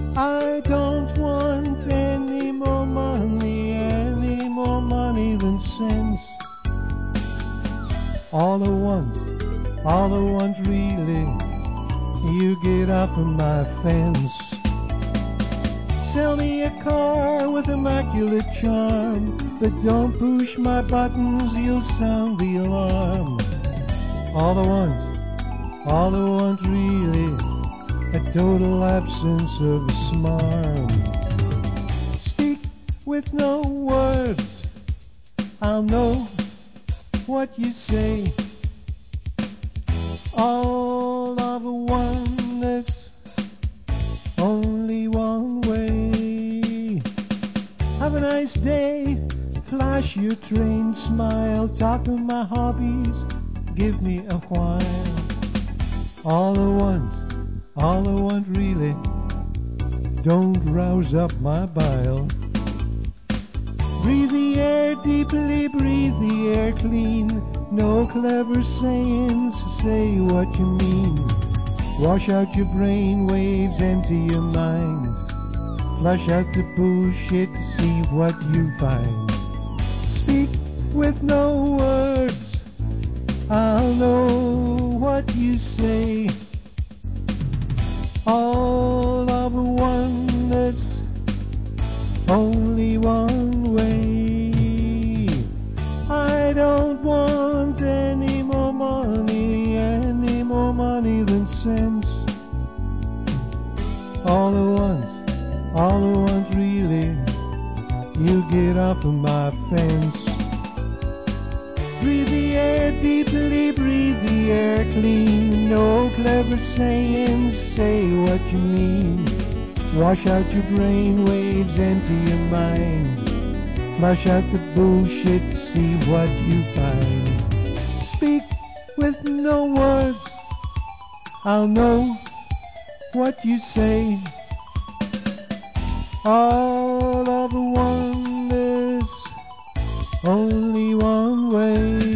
I don't want any more money than sense. All I want really, you get off of my fence. Sell me a car with immaculate charm, but don't push my buttons, you'll sound the alarm. All I want really, a total absence of smarm. Speak with no words, I'll know what you say. All of a oneness, only one way. Have a nice day, flash your train smile, talk of my hobbies, give me a while. All I want really, don't rouse up my bile. Breathe the air deeply, breathe the air clean. No clever sayings, say what you mean. Wash out your brain waves, empty your mind. Flush out the bullshit, see what you find. Speak with no words, I'll know what you say. All of a oneness, only one way. I don't want any more money than sense. All I want really, you get off of my fence. Breathe the air deeply, breathe the air clean. No clever sayings, say what you mean. Wash out your brain waves, empty your mind. Flush out the bullshit, see what you find. Speak with no words, I'll know what you say. All of a oneness, only one way.